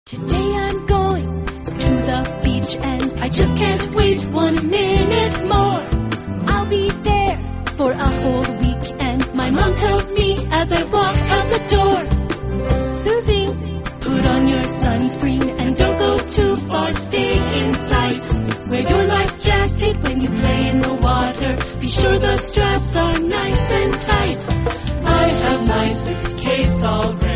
Today I'm going to the beach and I just can't wait 1 minute more. I'll be there for a whole week and my mom tells me as I walk out the door, Susie, put on your sunscreen and don't go too far, stay in sight. Wear your life jacket when you play in the water. Be sure the straps are nice and tight. I have my suitcase all ready.